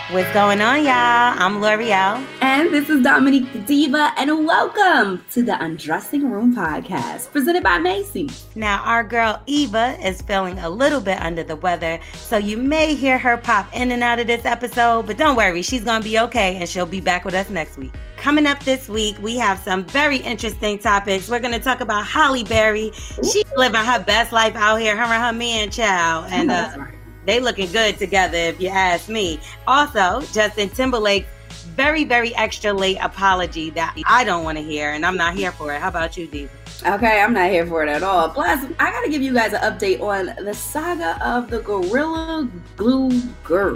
What's going on, y'all? I'm L'Oreal. And this is Dominique the Diva, and welcome to the Undressing Room podcast, presented by Macy's. Now, our girl Eva is feeling a little bit under the weather, so you may hear her pop in and out of this episode, but don't worry, she's going to be okay, and she'll be back with us next week. Coming up this week, we have some very interesting topics. We're going to talk about Halle Berry. She's living her best life out here, her and her man, child. And they looking good together, if you ask me. Also, Justin Timberlake's very, very extra late apology that I don't want to hear, and I'm not here for it. How about you, Diva? Okay, I'm not here for it at all. Plus, I got to give you guys an update on the saga of the Gorilla Glue Girl.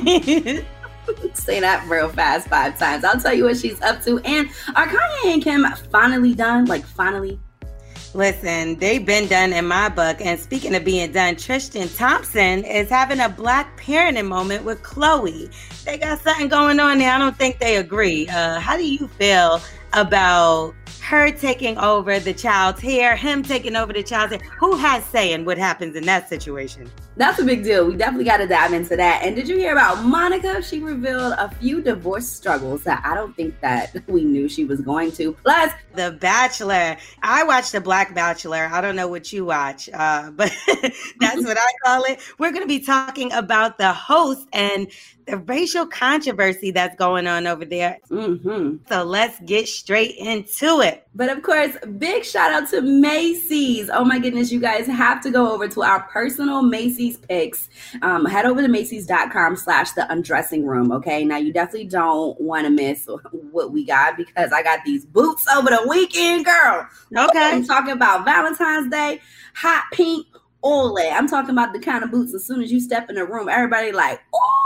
Say that real fast 5 times. I'll tell you what she's up to. And are Kanye and Kim finally done? Like, finally? Listen, they've been done in my book. And speaking of being done, Tristan Thompson is having a black parenting moment with Khloe. They got something going on there. I don't think they agree. How do you feel about her taking over the child's hair, him taking over the child's hair? Who has say in what happens in that situation? That's a big deal. We definitely got to dive into that. And did you hear about Monica? She revealed a few divorce struggles that I don't think that we knew she was going to. Plus, The Bachelor. I watched The Black Bachelor. I don't know what you watch, but that's what I call it. We're going to be talking about the host and the racial controversy that's going on over there. So let's get straight into it. But of course, big shout out to Macy's. Oh my goodness, you guys have to go over to our personal Macy's picks. Head over to Macy's.com/the undressing room. Okay. Now you definitely don't want to miss what we got because I got these boots over the weekend, girl. Okay. I'm talking about Valentine's Day, hot pink, ole. I'm talking about the kind of boots as soon as you step in the room, everybody like,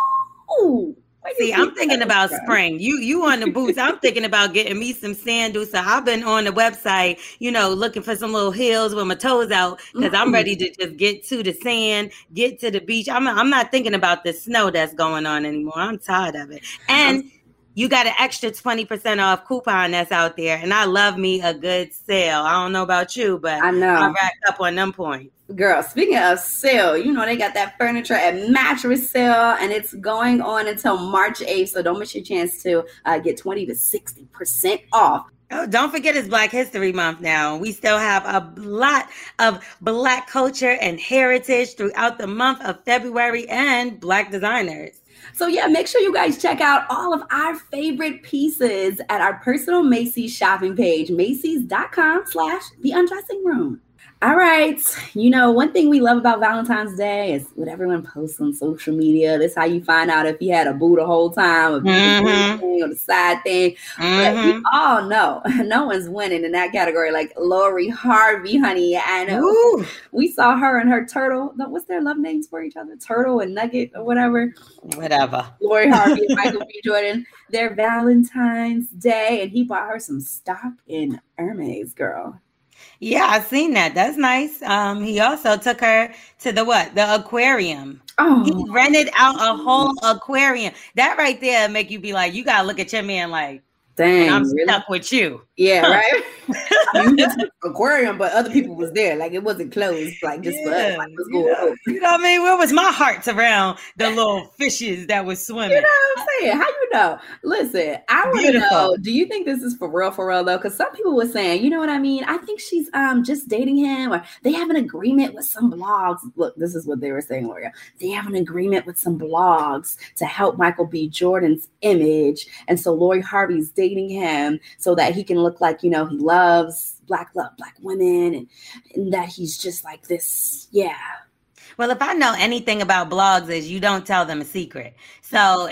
oh. See, I'm thinking about spring. You on the boots. I'm thinking about getting me some sandals. So I've been on the website, looking for some little heels with my toes out because I'm ready to just get to the sand, get to the beach. I'm not thinking about the snow that's going on anymore. I'm tired of it. And you got an extra 20% off coupon that's out there. And I love me a good sale. I don't know about you, but I know I racked up on them points. Girl, speaking of sale, they got that furniture and mattress sale, and it's going on until March 8th. So don't miss your chance to get 20 to 60% off. Oh, don't forget it's Black History Month now. We still have a lot of Black culture and heritage throughout the month of February and Black designers. So yeah, make sure you guys check out all of our favorite pieces at our personal Macy's shopping page, Macy's.com/the undressing room. All right. One thing we love about Valentine's Day is what everyone posts on social media. That's how you find out if you had a boo the whole time, or the side thing. But we all know no one's winning in that category like Lori Harvey, honey. I know. We saw her and her turtle. What's their love names for each other? Turtle and Nugget or whatever. Whatever. Lori Harvey and Michael B. Jordan. Their Valentine's Day. And he bought her some stock in Hermes, girl. Yeah, I've seen that. That's nice. He also took her to the aquarium. Oh. He rented out a whole aquarium. That right there make you be like, you gotta look at your man like, dang, I'm stuck with you. Yeah, right. It's an aquarium, but other people was there. Like it wasn't closed, like just for us. Like, what's going on? You know what I mean? Where was my heart around the little fishes that was swimming? You know what I'm saying? How you know? Listen, I want to know, do you think this is for real though? Because some people were saying, you know what I mean? I think she's just dating him, or they have an agreement with some blogs. Look, this is what they were saying, L'Oreal. They have an agreement with some blogs to help Michael B. Jordan's image. And so Lori Harvey's dating him so that he can look like, he loves black women and that he's just like this. Yeah. Well, if I know anything about blogs is you don't tell them a secret. So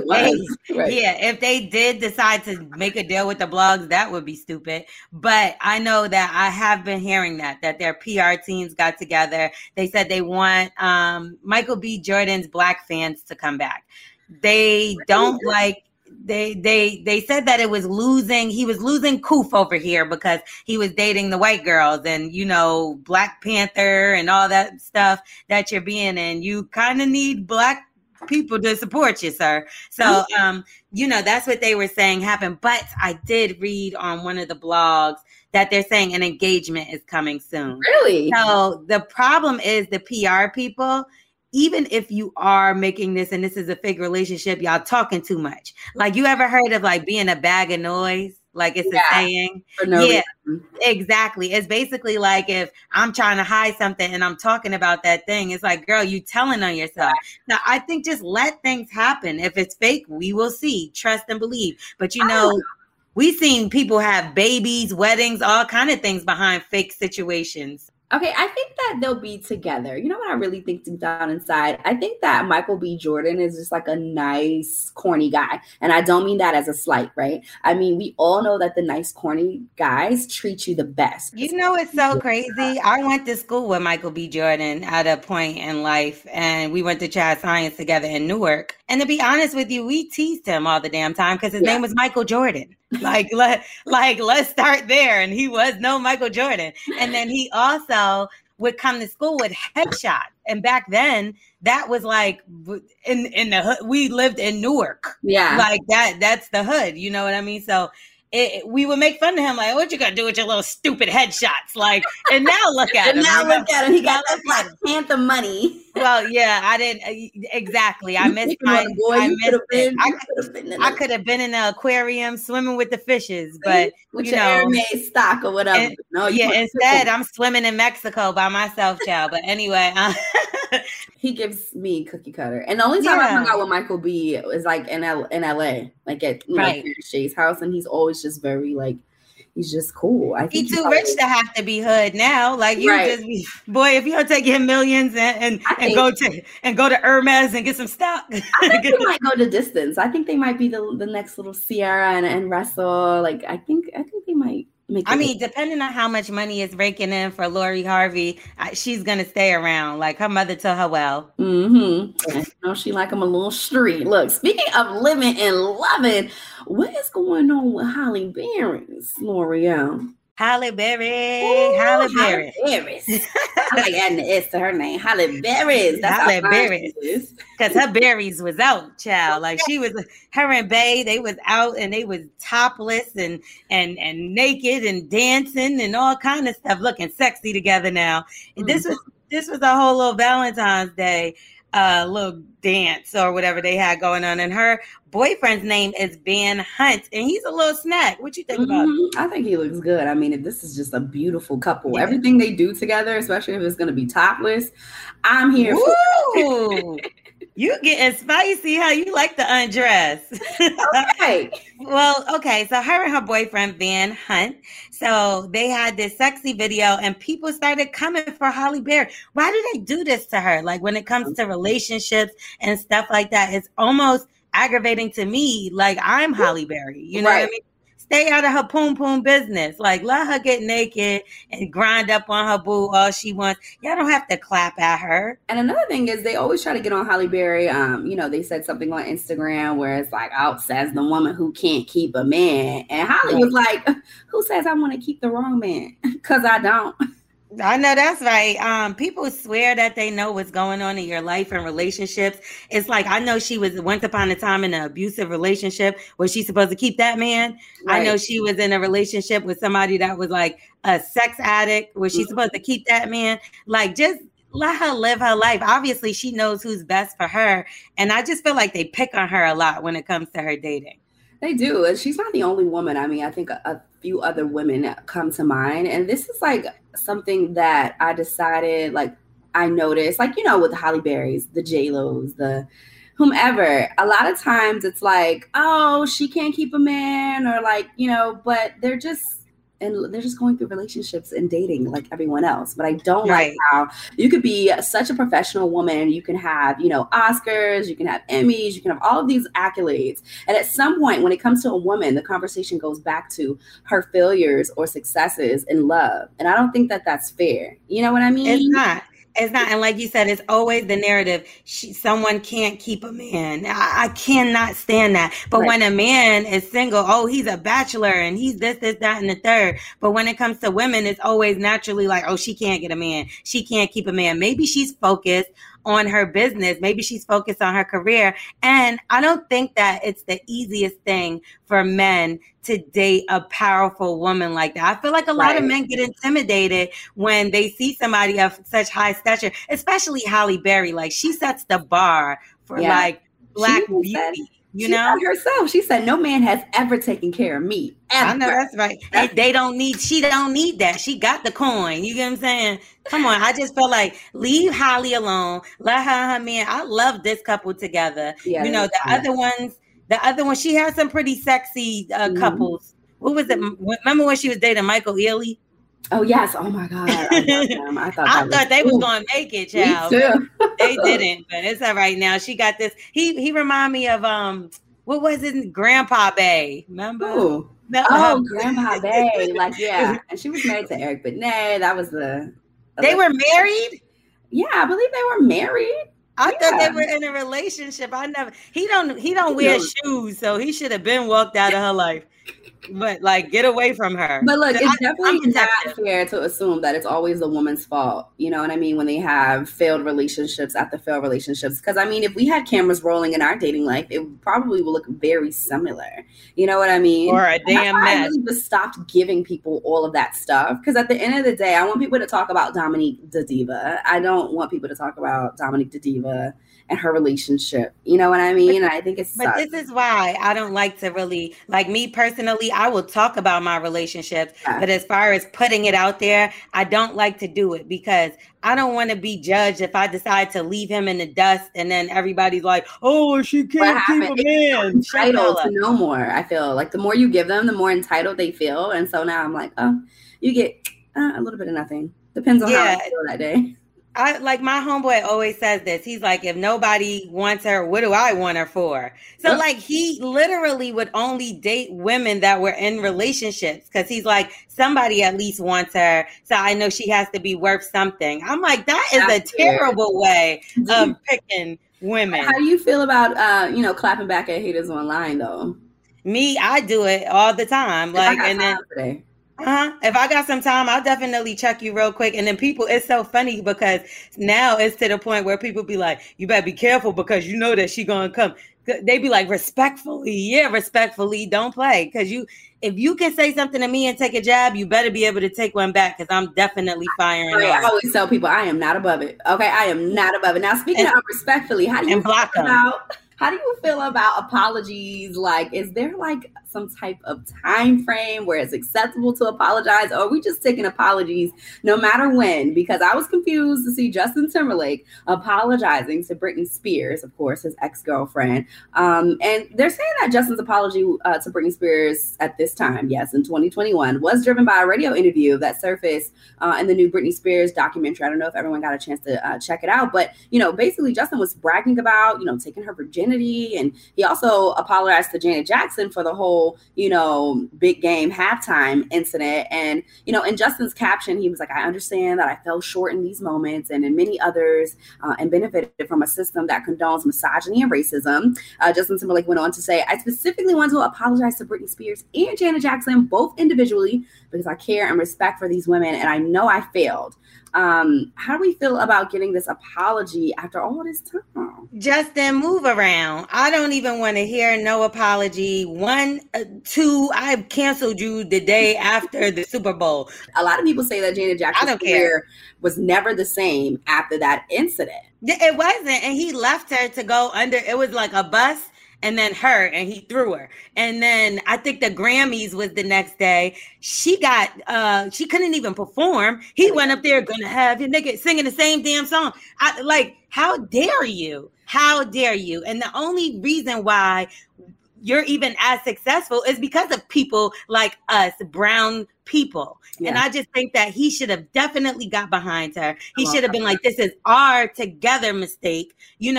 if they did decide to make a deal with the blogs, that would be stupid. But I know that I have been hearing that their PR teams got together. They said they want Michael B. Jordan's Black fans to come back. They don't like. They said that he was losing Koof over here because he was dating the white girls and, Black Panther and all that stuff that you're being in. You kind of need Black people to support you, sir. So, that's what they were saying happened. But I did read on one of the blogs that they're saying an engagement is coming soon. Really? So the problem is the PR people, even if you are making this and this is a fake relationship, y'all talking too much. Like, you ever heard of like being a bag of noise? Like, it's a saying. Reason. Exactly. It's basically like if I'm trying to hide something and I'm talking about that thing, it's like, girl, you telling on yourself. Now, I think just let things happen. If it's fake, we will see. Trust and believe. But we've seen people have babies, weddings, all kind of things behind fake situations. Okay, I think that they'll be together. You know what I really think deep down inside? I think that Michael B. Jordan is just like a nice, corny guy. And I don't mean that as a slight, right? I mean, we all know that the nice, corny guys treat you the best. You know, it's so crazy. I went to school with Michael B. Jordan at a point in life, and we went to Chad Science together in Newark. And to be honest with you, we teased him all the damn time because his name was Michael Jordan. Let's start there. And he was no Michael Jordan. And then he also would come to school with headshots. And back then, that was like in the hood. We lived in Newark. Yeah. Like that's the hood. You know what I mean? So we would make fun of him, like, what you gonna do with your little stupid headshots? Like, and now look at him. He got that Black Panther money. Well, yeah, I didn't exactly. I missed mine. I could have been in the aquarium swimming with the fishes, but with your Hermes stock or whatever. Instead, I'm swimming in Mexico by myself, child. But anyway, he gives me cookie cutter, and the only time I hung out with Michael B is like in LA, like at Shay's house, and he's always just very like. He's just cool. I think he's too rich to have to be hood now. Like you just be, boy, if you don't take your millions and go to Hermes and get some stock. I think they might go the distance. I think they might be the next little Ciara and Russell. Like I think they might make. I mean, depending on how much money is raking in for Lori Harvey, she's gonna stay around. Like her mother told her well. Mm-hmm. You know, she like him a little street. Look, speaking of living and loving, what is going on with Halle Berry's L'Oreal? Halle Berry. I like adding the S to her name. Halle Berry. Halle Berry. Because her berries was out, child. Like she was, her and Bae, they was out and they was topless and naked and dancing and all kind of stuff, looking sexy together now. Mm-hmm. This was a whole little Valentine's Day little dance or whatever they had going on, and her boyfriend's name is Ben Hunt, and he's a little snack. What you think about it? I think he looks good. I mean, if this is just a beautiful couple, everything they do together, especially if it's going to be topless, I'm here for it. You getting spicy, how you like to undress. Okay. Well, okay. So her and her boyfriend, Ben Hunt. So they had this sexy video and people started coming for Halle Berry. Why do they do this to her? Like when it comes to relationships and stuff like that, it's almost aggravating to me. Like I'm Halle Berry. You know what I mean? Stay out of her poom business. Like, let her get naked and grind up on her boo all she wants. Y'all don't have to clap at her. And another thing is they always try to get on Halle Berry. They said something on Instagram where it's like, out says the woman who can't keep a man. And Halle was like, who says I want to keep the wrong man? Because I don't. I know that's right. People swear that they know what's going on in your life and relationships. It's like, I know she was once upon a time in an abusive relationship. Was she supposed to keep that man? Right. I know she was in a relationship with somebody that was like a sex addict. Was she supposed to keep that man? Like, just let her live her life. Obviously, she knows who's best for her. And I just feel like they pick on her a lot when it comes to her dating. They do. And she's not the only woman. I mean, I think a few other women come to mind. And this is like something that I decided, like, I noticed, like, with the Halle Berrys, the J-Los, the whomever, a lot of times it's like, oh, she can't keep a man, or like, but they're just going through relationships and dating like everyone else. But I don't like how you could be such a professional woman. You can have, Oscars, you can have Emmys, you can have all of these accolades. And at some point when it comes to a woman, the conversation goes back to her failures or successes in love. And I don't think that that's fair. You know what I mean? It's not. It's not. And like you said, it's always the narrative. Someone can't keep a man. I cannot stand that. But when a man is single, oh, he's a bachelor and he's this, that, and the third. But when it comes to women, it's always naturally like, oh, she can't get a man. She can't keep a man. Maybe she's focused on her business. Maybe she's focused on her career. And I don't think that it's the easiest thing for men to date a powerful woman like that. I feel like a lot of men get intimidated when they see somebody of such high stature, especially Halle Berry. Like, she sets the bar for like Black beauty. You know herself. She said, "No man has ever taken care of me." Ever. I know that's right. They don't need. She don't need that. She got the coin. You get what I'm saying? Come on. I just feel like leave Halle alone. Let her and her man. I love this couple together. Yeah, you know the other one. She has some pretty sexy couples. What was it? Remember when she was dating Michael Ealy? Oh yes! Oh my God! I thought they was gonna make it, child. Me too. They didn't, but it's all right now. She got this. He remind me of what was it? Grandpa Bay. Remember? Ooh. Grandpa Bay. Like and she was married to Eric Benet. That was They were married. Yeah, I believe they were married. I thought they were in a relationship. He don't wear shoes, so he should have been walked out of her life. But like, get away from her. But look, it's definitely not fair to assume that it's always the woman's fault. You know what I mean? When they have failed relationships after failed relationships. Because I mean, if we had cameras rolling in our dating life, it probably would look very similar. You know what I mean? Or a damn mess. I really just stopped giving people all of that stuff. Because at the end of the day, I want people to talk about Dominique the Diva. I don't want people to talk about Dominique the Diva and her relationship. You know what I mean? I think it's But this is why I don't like to really, like, me personally, I will talk about my relationships, but as far as putting it out there, I don't like to do it because I don't want to be judged if I decide to leave him in the dust and then everybody's like, oh, she can't keep a man. Entitled to know more. I feel like the more you give them, the more entitled they feel. And so now I'm like, oh, you get a little bit of nothing. Depends on how I feel that day. I like my homeboy always says this. He's like, if nobody wants her, what do I want her for? So like he literally would only date women that were in relationships because he's like, somebody at least wants her. So I know she has to be worth something. I'm like, that is a terrible way of picking women. How do you feel about, clapping back at haters online though? Me, I do it all the time. Like, and then today. If I got some time, I'll definitely check you real quick. And then it's so funny because now it's to the point where people be like, you better be careful because you know that she gonna come. They be like, respectfully, don't play. Because if you can say something to me and take a jab, you better be able to take one back because I'm definitely firing. I always tell people I am not above it. Okay, I am not above it. Now, speaking of respectfully, how do you feel about apologies? Like, is there like some type of time frame where it's acceptable to apologize, or are we just taking apologies no matter when? Because I was confused to see Justin Timberlake apologizing to Britney Spears, of course, his ex-girlfriend. And they're saying that Justin's apology to Britney Spears at this time, yes, in 2021, was driven by a radio interview that surfaced in the new Britney Spears documentary. I don't know if everyone got a chance to check it out, but, basically Justin was bragging about, taking her virginity. And he also apologized to Janet Jackson for the whole, big game halftime incident. And, in Justin's caption, he was like, I understand that I fell short in these moments and in many others and benefited from a system that condones misogyny and racism. Justin Timberlake went on to say, I specifically want to apologize to Britney Spears and Janet Jackson, both individually, because I care and respect for these women. And I know I failed. How do we feel about getting this apology after all this time? Justin, move around. I don't even want to hear no apology. 1, 2, I canceled you the day after the Super Bowl. A lot of people say that Janet Jackson's career was never the same after that incident. It wasn't. And he left her to go under. It was like a bus. And then her, and he threw her. And then I think the Grammys was the next day. She she couldn't even perform. He went up there, gonna have your nigga singing the same damn song. How dare you? How dare you? And the only reason why you're even as successful is because of people like us, brown people. Yeah. And I just think that he should have definitely got behind her. He should have been like, this is our together mistake.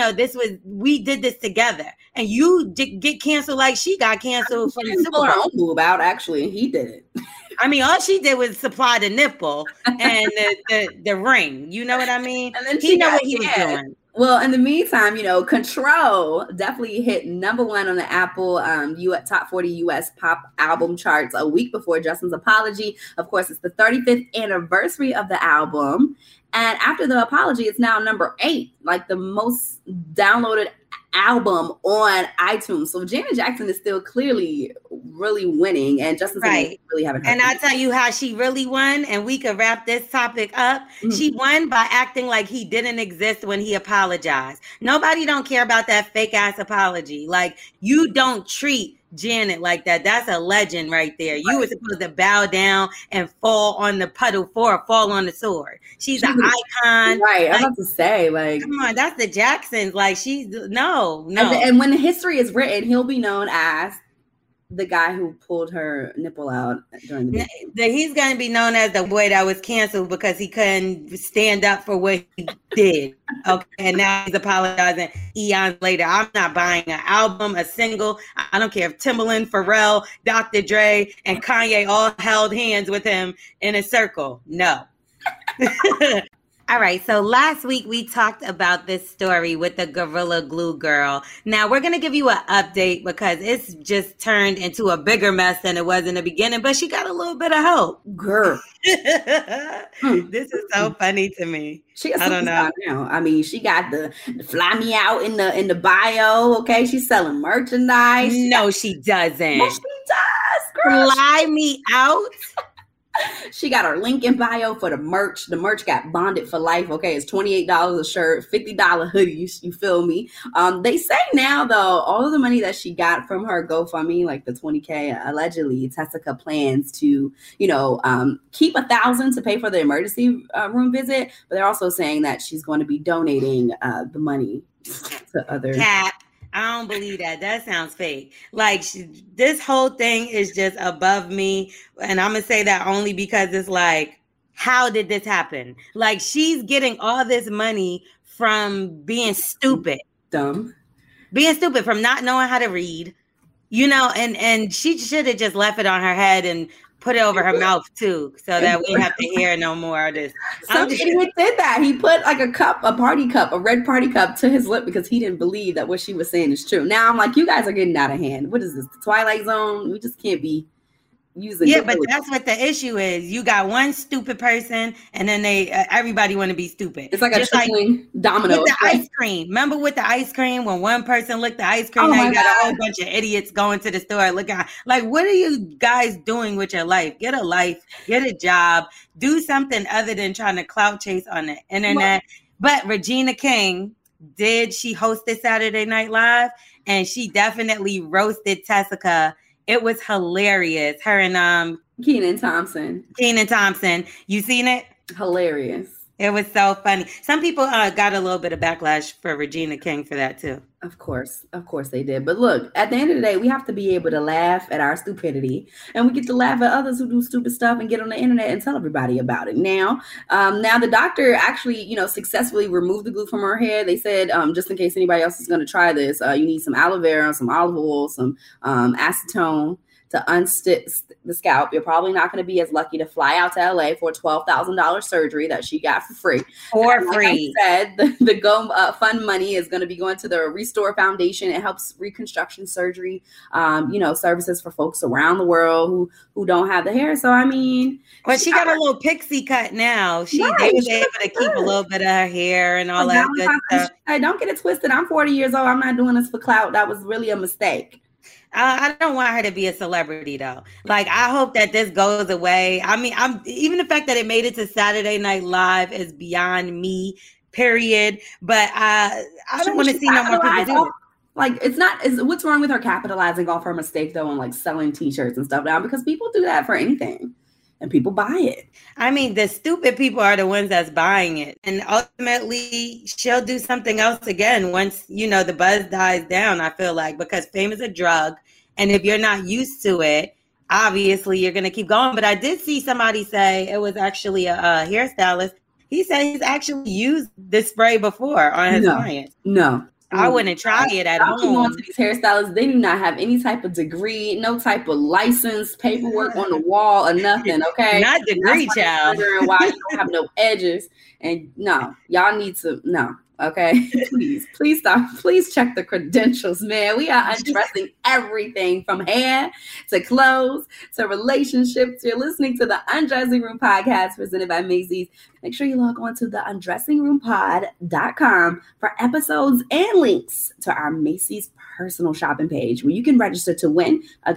We did this together. And you get canceled like she got canceled from the Super Bowl. Her own move out, actually. He did it. I mean, all she did was supply the nipple and the ring. You know what I mean? And then he know what he was doing. Well, in the meantime, Control definitely hit number 1 on the Apple top 40 US pop album charts a week before Justin's apology. Of course, it's the 35th anniversary of the album. And after the apology, it's now number 8, like the most downloaded album on iTunes. So Janet Jackson is still clearly really winning, and Justin really haven't. And I'll tell you how she really won, and we could wrap this topic up. Mm-hmm. She won by acting like he didn't exist when he apologized. Nobody don't care about that fake ass apology. Like, you don't treat Janet like that. That's a legend right there. You were supposed to bow down and fall on the puddle fall on the sword. She's an icon. Right. I was about to say, like, come on, that's the Jacksons. Like, she's no. And when the history is written, he'll be known as the guy who pulled her nipple out during the he's going to be known as the boy that was canceled because he couldn't stand up for what he did. Okay, and now he's apologizing eons later. I'm not buying an album, a single. I don't care if Timbaland, Pharrell, Dr. Dre, and Kanye all held hands with him in a circle. No. All right, so last week we talked about this story with the Gorilla Glue girl. Now we're going to give you an update because it's just turned into a bigger mess than it was in the beginning, but she got a little bit of hope. Girl. This is so funny to me. I don't know. Now. I mean, she got the fly me out in the bio, okay? She's selling merchandise. No, she doesn't. Yes, she does, girl. Fly me out? She got her link in bio for the merch. The merch got bonded for life. Okay, it's $28 a shirt, $50 hoodie. You feel me? They say now though, all of the money that she got from her GoFundMe, like the $20K, allegedly, Tessica plans to, keep $1,000 to pay for the emergency room visit. But they're also saying that she's going to be donating the money to other. I don't believe that. That sounds fake. Like, this whole thing is just above me. And I'm going to say that only because it's like, how did this happen? Like, she's getting all this money from being stupid. Dumb. Being stupid, from not knowing how to read, and she should have just left it on her head and put it over her mouth too, so that we don't have to hear no more of this. Some idiot did that. He put like a red party cup to his lip because he didn't believe that what she was saying is true. Now I'm like, you guys are getting out of hand. What is this? The Twilight Zone? We just can't be using. Yeah, but that's what the issue is. You got one stupid person, and then everybody want to be stupid. It's like just a tripling domino. With the ice cream. Remember with the ice cream, when one person licked the ice cream, now you got a whole bunch of idiots going to the store looking like, what are you guys doing with your life? Get a life, get a job, do something other than trying to clout chase on the internet. But Regina King she hosted Saturday Night Live, and she definitely roasted Tessica. It was hilarious. Her and Kenan Thompson. You seen it? Hilarious. It was so funny. Some people got a little bit of backlash for Regina King for that too. Of course they did. But look, at the end of the day, we have to be able to laugh at our stupidity, and we get to laugh at others who do stupid stuff and get on the internet and tell everybody about it. Now the doctor actually, successfully removed the glue from her hair. They said, just in case anybody else is going to try this, you need some aloe vera, some olive oil, some acetone to unstitch the scalp. You're probably not going to be as lucky to fly out to LA for a $12,000 surgery that she got for free. Like I said, the Go Fund money is going to be going to the Restore Foundation. It helps reconstruction surgery, services for folks around the world who don't have the hair. So, I mean. Well, she got a little pixie cut now. They was able to keep a little bit of her hair and all that good stuff. Hey, don't get it twisted. I'm 40 years old. I'm not doing this for clout. That was really a mistake. I don't want her to be a celebrity though. Like, I hope that this goes away. I mean, even the fact that it made it to Saturday Night Live is beyond me, period. But I don't want to see no more people do it. Like, what's wrong with her capitalizing off her mistake though, and like selling t-shirts and stuff now? Because people do that for anything. And people buy it. I mean, the stupid people are the ones that's buying it. And ultimately, she'll do something else again once, the buzz dies down, I feel like, because fame is a drug. And if you're not used to it, obviously you're going to keep going. But I did see somebody say, it was actually a hairstylist. He said he's actually used this spray before on his clients. No. I wouldn't try it at home. Going to these hairstylists, they do not have any type of degree, no type of license, paperwork on the wall or nothing, okay? Not degree, child. Why you don't have no edges. And no, y'all need to, no. Okay, please stop. Please check the credentials, man. We are undressing everything from hair to clothes to relationships. You're listening to the Undressing Room podcast presented by Macy's. Make sure you log on to the undressingroompod.com for episodes and links to our Macy's personal shopping page where you can register to win a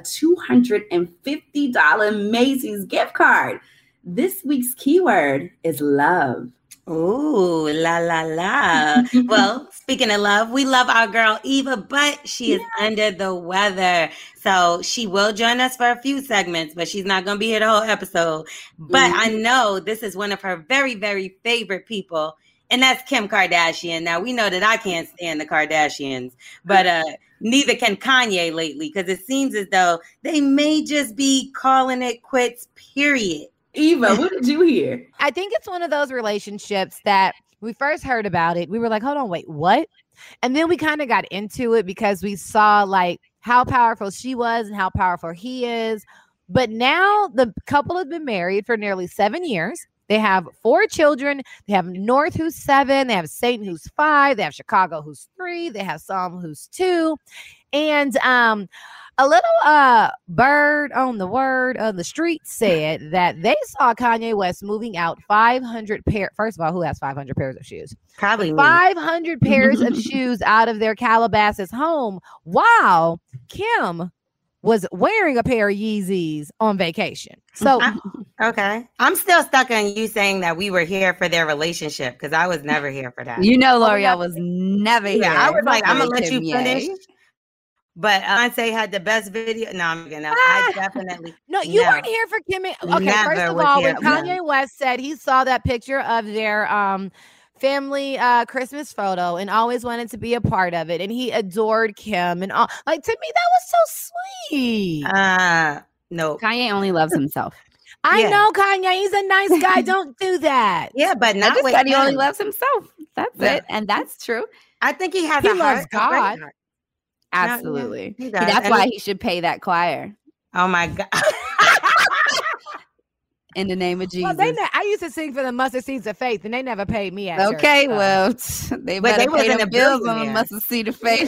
$250 Macy's gift card. This week's keyword is love. Ooh, la, la, la. Well, speaking of love, we love our girl Eva, but she is under the weather. So she will join us for a few segments, but she's not going to be here the whole episode. But I know this is one of her very, very favorite people, and that's Kim Kardashian. Now, we know that I can't stand the Kardashians, but neither can Kanye lately, because it seems as though they may just be calling it quits, period. Eva, what did you hear? I think it's one of those relationships that we first heard about it. We were like, hold on, wait, what? And then we kind of got into it because we saw like how powerful she was and how powerful he is. But now the couple has been married for nearly 7 years. They have 4 children. They have North, who's 7. They have Satan, who's 5. They have Chicago, who's 3. They have Psalm, who's 2. And a little bird on the word of the street said that they saw Kanye West moving out 500 pair. First of all, who has 500 pairs of shoes? Probably 500 pairs of shoes out of their Calabasas home while Kim was wearing a pair of Yeezys on vacation. So, okay. I'm still stuck on you saying that we were here for their relationship because I was never here for that. You know, L'Oreal was never here. I was like, I'm going to let you finish. But Beyonce had the best video. No, I'm gonna. I definitely. No, you weren't here for Kim. Okay, first of all, when Kanye West said he saw that picture of their family Christmas photo and always wanted to be a part of it, and he adored Kim and all. Like, to me, that was so sweet. No, Kanye only loves himself. I know Kanye. He's a nice guy. Don't do that. Yeah, but not I just with said him. He only loves himself. That's it, and that's true. I think he has he a loves heart. God. Absolutely. No, that's why he should pay that choir. Oh my God. In the name of Jesus. Well, I used to sing for the Mustard Seeds of Faith, and they never paid me. Okay, church, well, they pay the bills on the Mustard Seed of Faith.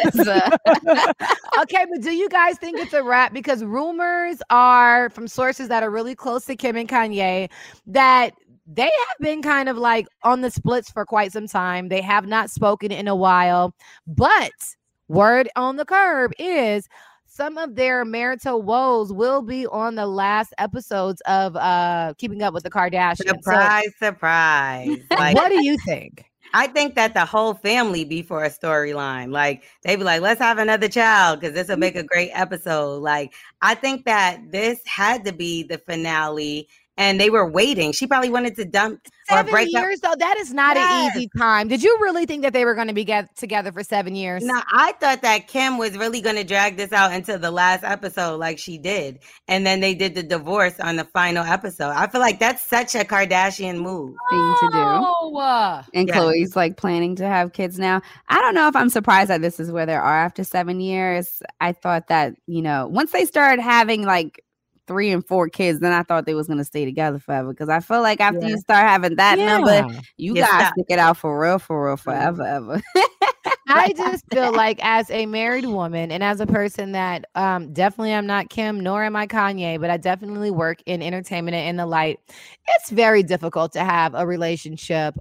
Okay, but do you guys think it's a wrap? Because rumors are from sources that are really close to Kim and Kanye that they have been kind of like on the splits for quite some time. They have not spoken in a while, but word on the curb is some of their marital woes will be on the last episodes of Keeping Up with the Kardashians. Surprise. Like, what do you think? I think that the whole family be for a storyline. Like, they be like, let's have another child because this will make a great episode. Like, I think that this had to be the finale. And they were waiting. She probably wanted to dump 7 or break years, though. That is not an easy time. Did you really think that they were going to be together for 7 years? No, I thought that Kim was really going to drag this out until the last episode like she did. And then they did the divorce on the final episode. I feel like that's such a Kardashian move. Thing to do. And Khloe's like planning to have kids now. I don't know if I'm surprised that this is where they are after 7 years. I thought that, once they started having like 3 and 4 kids, then I thought they was going to stay together forever. Because I feel like after you start having that number, you gotta stick it out for real, forever, ever. I just feel like as a married woman and as a person that definitely I'm not Kim, nor am I Kanye, but I definitely work in entertainment and in the light. It's very difficult to have a relationship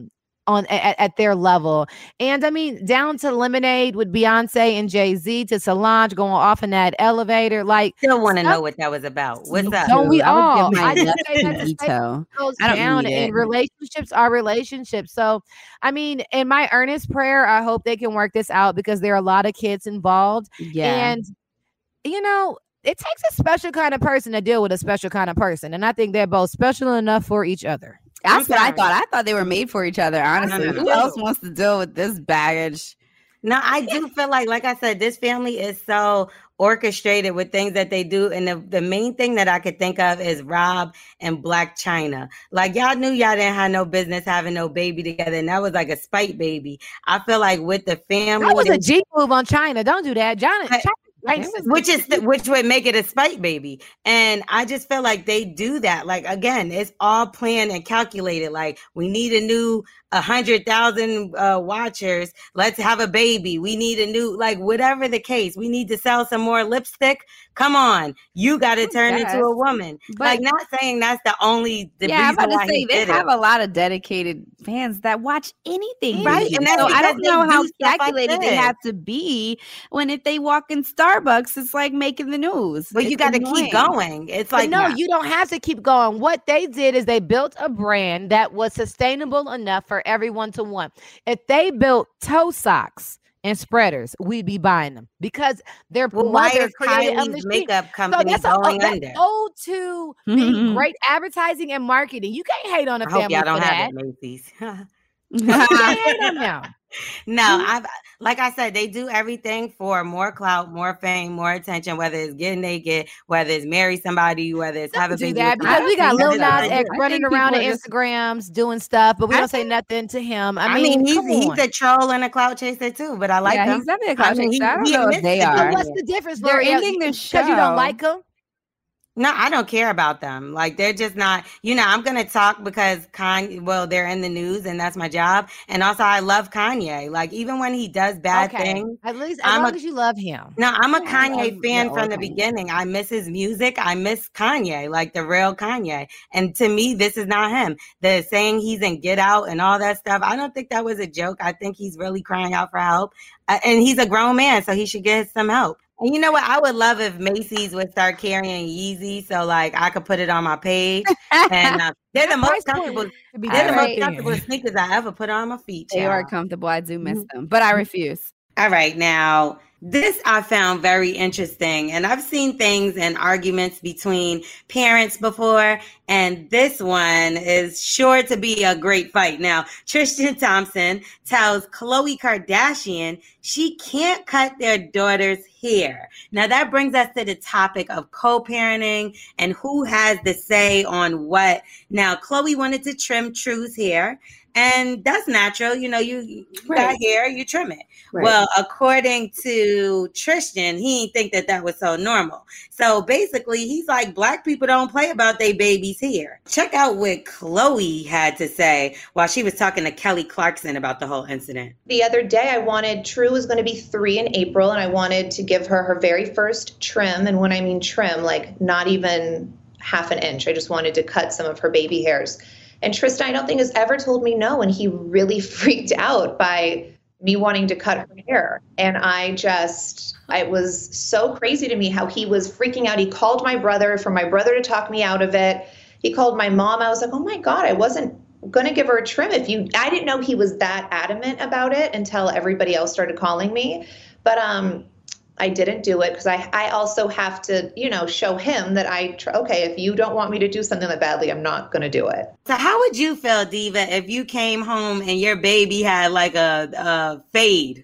at their level. And I mean, down to Lemonade with Beyonce and Jay-Z to Solange going off in that elevator. Like, still want to know what that was about. What's up? Don't we all? I just say that goes down, and relationships are relationships. So, I mean, in my earnest prayer, I hope they can work this out because there are a lot of kids involved. Yeah. And, it takes a special kind of person to deal with a special kind of person. And I think they're both special enough for each other. That's what I thought. I thought they were made for each other, honestly. No. Who else wants to deal with this baggage? No, I do feel like I said, this family is so orchestrated with things that they do. And the main thing that I could think of is Rob and Blac Chyna. Like, y'all knew y'all didn't have no business having no baby together. And that was like a spite baby. I feel like with the family. That was a G move on Chyna. Don't do that. Chyna, which would make it a spite baby. And I just feel like they do that. Like, again, it's all planned and calculated. Like, we need a new 100,000 watchers. Let's have a baby. We need a new, like, whatever the case. We need to sell some more lipstick. Come on, you got to turn into a woman. But, like, not saying that's the only. I'm about to say they have a lot of dedicated fans that watch anything, right? And so I don't know how calculated they have to be when if they walk in Starbucks, it's like making the news. But you got to keep going. It's like, no, you don't have to keep going. What they did is they built a brand that was sustainable enough for everyone to want. If they built toe socks and spreaders, we'd be buying them because their mother created a makeup company going under. That's owed to the great advertising and marketing. You can't hate on a family for that. Have it, Macy's. You can't hate on them. No, like I said, they do everything for more clout, more fame, more attention, whether it's getting naked, whether it's marry somebody, whether it's have a baby. Because we got Lil Nas X running around on Instagrams doing stuff, but we don't say nothing to him. I mean he's a troll and a clout chaser too, but I like him. He's definitely a clout chaser. I don't know if they are. What's the difference? They're ending the show because you don't like him. No, I don't care about them. Like, they're just not, I'm going to talk because they're in the news and that's my job. And also I love Kanye. Like, even when he does bad things. At least as long as you love him. No, I'm a Kanye fan from the beginning. I miss his music. I miss Kanye, like the real Kanye. And to me, this is not him. The saying he's in Get Out and all that stuff, I don't think that was a joke. I think he's really crying out for help. And he's a grown man, so he should get some help. And you know what? I would love if Macy's would start carrying Yeezy, so like I could put it on my page. And they're the most comfortable. They're the most comfortable sneakers I ever put on my feet. They are comfortable. I do miss them, but I refuse. All right, now this I found very interesting, and I've seen things and arguments between parents before, and this one is sure to be a great fight. Now, Tristan Thompson tells Khloe Kardashian she can't cut their daughter's hair. Now, that brings us to the topic of co-parenting and who has the say on what. Now, Khloe wanted to trim True's hair, and that's natural. You got hair, you trim it. Right. Well, according to Tristan, he didn't think that was so normal. So basically, he's like, Black people don't play about their baby's hair. Check out what Khloe had to say while she was talking to Kelly Clarkson about the whole incident. The other day, True was going to be 3 in April, and I wanted to give her very first trim. And when I mean trim, like not even half an inch. I just wanted to cut some of her baby hairs. And Tristan, I don't think, has ever told me no. And he really freaked out by me wanting to cut her hair. And it was so crazy to me how he was freaking out. He called my brother for my brother to talk me out of it. He called my mom. I was like, oh my God, I wasn't going to give her a trim. I didn't know he was that adamant about it until everybody else started calling me. But I didn't do it because I also have to, show him that if you don't want me to do something that badly, I'm not going to do it. So how would you feel, Diva, if you came home and your baby had like a fade?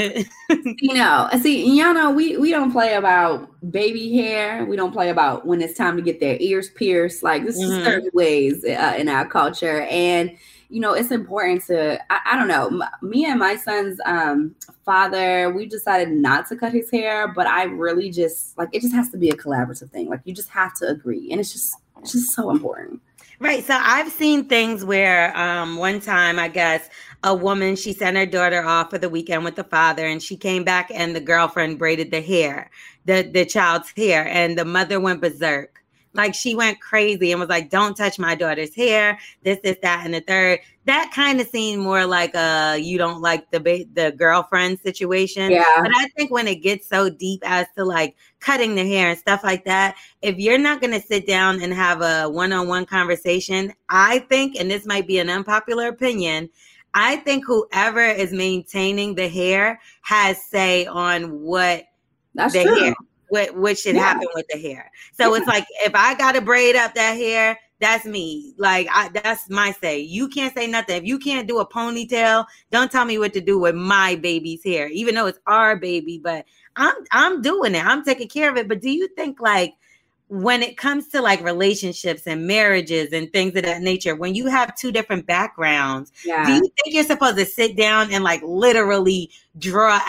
Y'all know we don't play about baby hair. We don't play about when it's time to get their ears pierced. Like, this is certain ways in our culture. And it's important to, I don't know, me and my son's father, we decided not to cut his hair, but I really just, like, it just has to be a collaborative thing. Like, you just have to agree. And it's just so important. Right. So I've seen things where one time, I guess, a woman, she sent her daughter off for the weekend with the father, and she came back and the girlfriend braided the hair, the child's hair, and the mother went berserk. Like, she went crazy and was like, don't touch my daughter's hair, this, that, and the third. That kind of seemed more like you don't like the girlfriend situation. Yeah. But I think when it gets so deep as to like cutting the hair and stuff like that, if you're not going to sit down and have a one-on-one conversation, I think, and this might be an unpopular opinion, I think whoever is maintaining the hair has say on what hair. What should happen with the hair. So it's like, if I got to braid up that hair, that's me. Like, that's my say. You can't say nothing. If you can't do a ponytail, don't tell me what to do with my baby's hair, even though it's our baby, but I'm doing it. I'm taking care of it. But do you think, like, when it comes to like relationships and marriages and things of that nature, when you have two different backgrounds, do you think you're supposed to sit down and like literally draw out